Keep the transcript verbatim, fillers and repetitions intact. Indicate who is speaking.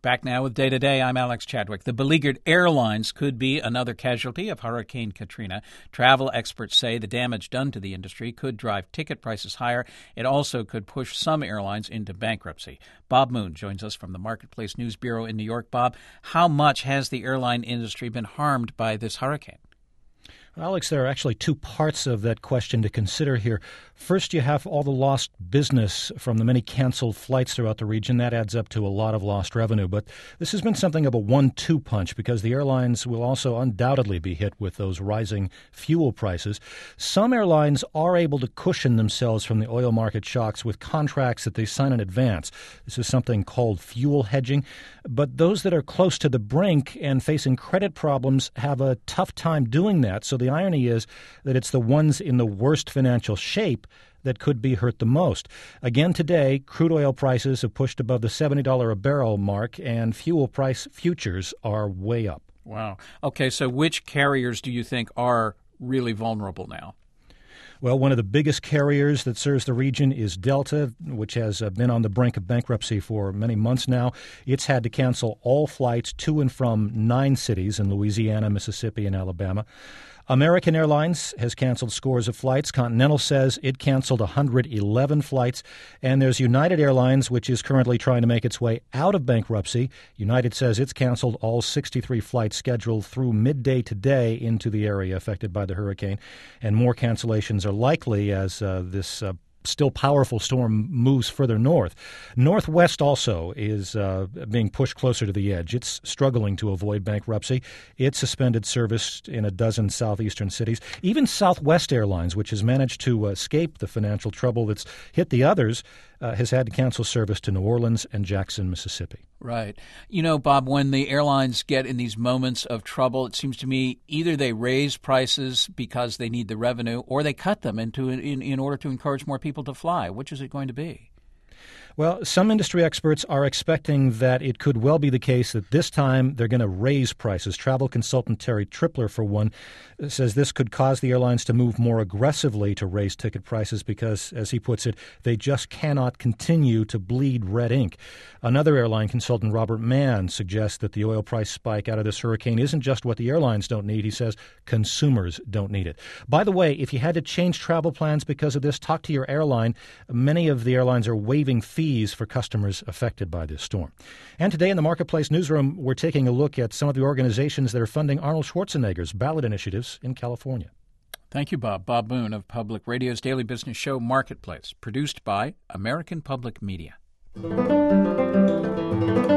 Speaker 1: Back now with Day to Day, I'm Alex Chadwick. The beleaguered airlines could be another casualty of Hurricane Katrina. Travel experts say the damage done to the industry could drive ticket prices higher. It also could push some airlines into bankruptcy. Bob Moon joins us from the Marketplace News Bureau in New York. Bob, how much has the airline industry been harmed by this hurricane?
Speaker 2: Alex, there are actually two parts of that question to consider here. First, you have all the lost business from the many canceled flights throughout the region. That adds up to a lot of lost revenue. But this has been something of a one two punch because the airlines will also undoubtedly be hit with those rising fuel prices. Some airlines are able to cushion themselves from the oil market shocks with contracts that they sign in advance. This is something called fuel hedging. But those that are close to the brink and facing credit problems have a tough time doing that. So the The irony is that it's the ones in the worst financial shape that could be hurt the most. Again today, crude oil prices have pushed above the seventy dollars a barrel mark, and fuel price futures are way up.
Speaker 1: Wow. Okay, so which carriers do you think are really vulnerable now?
Speaker 2: Well, one of the biggest carriers that serves the region is Delta, which has uh, been on the brink of bankruptcy for many months now. It's had to cancel all flights to and from nine cities in Louisiana, Mississippi, and Alabama. American Airlines has canceled scores of flights. Continental says it canceled one hundred eleven flights. And there's United Airlines, which is currently trying to make its way out of bankruptcy. United says it's canceled all sixty-three flights scheduled through midday today into the area affected by the hurricane. And more cancellations are likely as uh, this uh, still powerful storm moves further north. Northwest also is uh, being pushed closer to the edge. It's struggling to avoid bankruptcy. It suspended service in a dozen southeastern cities. Even Southwest Airlines, which has managed to escape the financial trouble that's hit the others, uh, has had to cancel service to New Orleans and Jackson, Mississippi.
Speaker 1: Right. You know, Bob, when the airlines get in these moments of trouble, it seems to me either they raise prices because they need the revenue or they cut them into in, in order to encourage more people to fly. Which is it going to be?
Speaker 2: Well, some industry experts are expecting that it could well be the case that this time they're going to raise prices. Travel consultant Terry Tripler, for one, says this could cause the airlines to move more aggressively to raise ticket prices because, as he puts it, they just cannot continue to bleed red ink. Another airline consultant, Robert Mann, suggests that the oil price spike out of this hurricane isn't just what the airlines don't need. He says consumers don't need it. By the way, if you had to change travel plans because of this, talk to your airline. Many of the airlines are waiving fees for customers affected by this storm. And today in the Marketplace newsroom, we're taking a look at some of the organizations that are funding Arnold Schwarzenegger's ballot initiatives in California.
Speaker 1: Thank you, Bob. Bob Moon of Public Radio's daily business show Marketplace, produced by American Public Media.